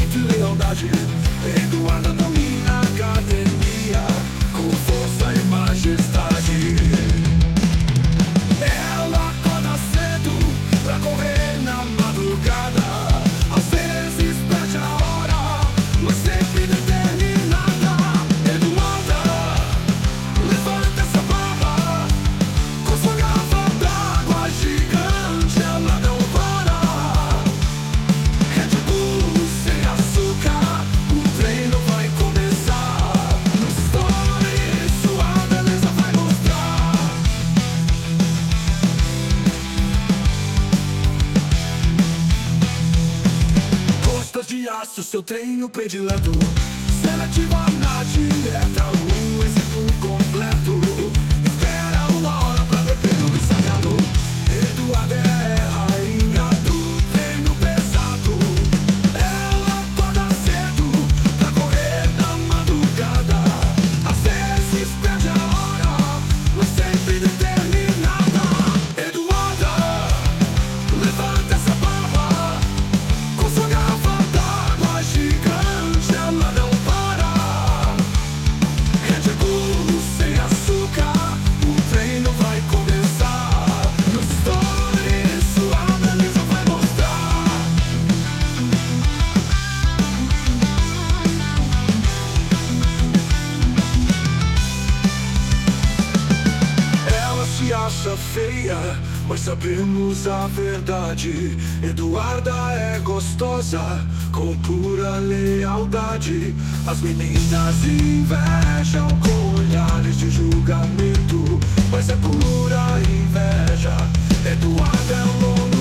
respeito e lealdade. Eduarda domina a academia com força e majestade. Ela acorda cedo pra correr na madrugada. Às vezes perde a hora, mas sempre determinada. Eduarda levanta essa barra com sua garrafa d'água gigante. Ela não para. Red Bull sem açúcar, o treino vai começar. No story sua beleza vai mostrar. Costas de aço, seu treino predileto. Seletiva na dieta, um exemplo completo. Espera uma hora pra ver pelo ensaiado. Eduarda é a rainha do treino pesado. Ela acorda cedo pra correr na madrugada. Às vezes perde a hora, mas sempre determinada. Eduarda levanta essa barra com sua garrafa d'água gigante. Ela não para. Red Bull sem açúcar, o treino vai começar. No story sua beleza vai mostrar. Ela se acha feia, mas sabemos a verdade. Eduarda é gostosa, com pura lealdade. As meninas invejam com olhares de julgamento, mas é pura inveja. Eduarda é o nome